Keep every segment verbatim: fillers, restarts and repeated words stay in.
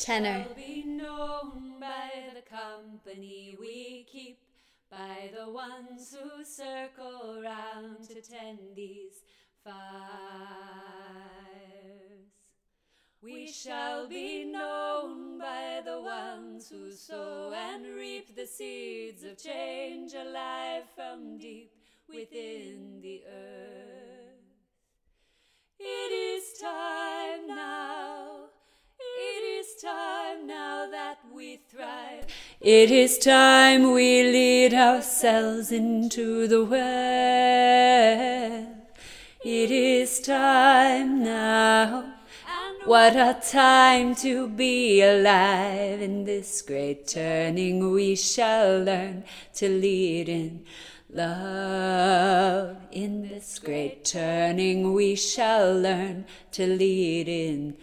Tenor. Shall be known by the company we keep, by the ones who circle round to tend these fires. We shall be known by the ones who sow and reap the seeds of change alive from deep within the earth. It is time now, it is time now that we thrive. It is time we lead ourselves into the well. It is time now. What a time to be alive. In this great turning we shall learn to lead in love. In this great turning we shall learn to lead in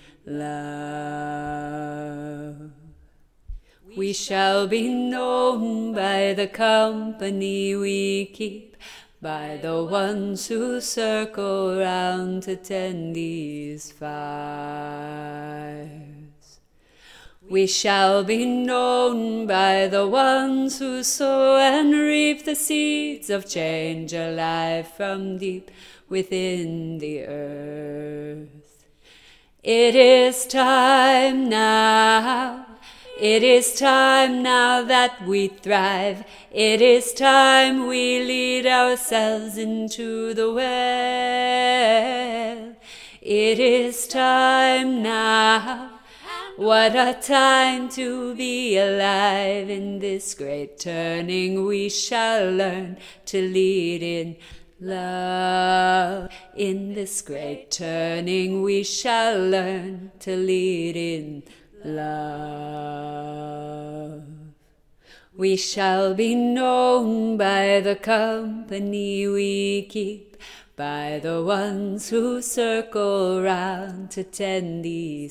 love. We shall be known by the company we keep, by the ones who circle round to tend these fires. We shall be known by the ones who sow and reap the seeds of change alive from deep within the earth. It is time now. It is time now that we thrive. It is time we lead ourselves into the well. It is time now. What a time to be alive. In this great turning we shall learn to lead in love. In this great turning we shall learn to lead in love. We shall be known by the company we keep, by the ones who circle round to tend these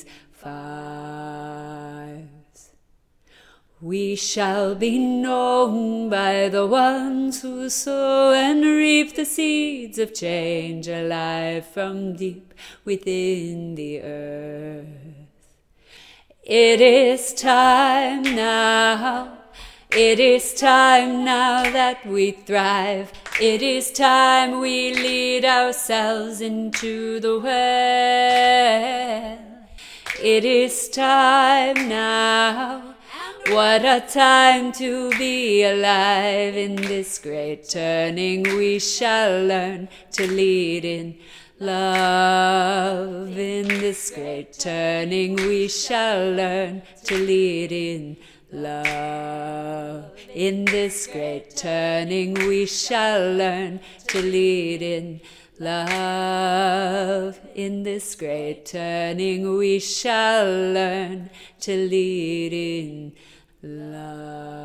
fires. We shall be known by the ones who sow and reap the seeds of change alive from deep within the earth. It is time now. It is time now that we thrive. It is time we lead ourselves into the well. It is time now. What a time to be alive. In this great turning we shall learn to lead in love. In this great turning we shall learn to lead in love. In this great turning we shall learn to lead in love. In this great turning we shall learn to lead in love.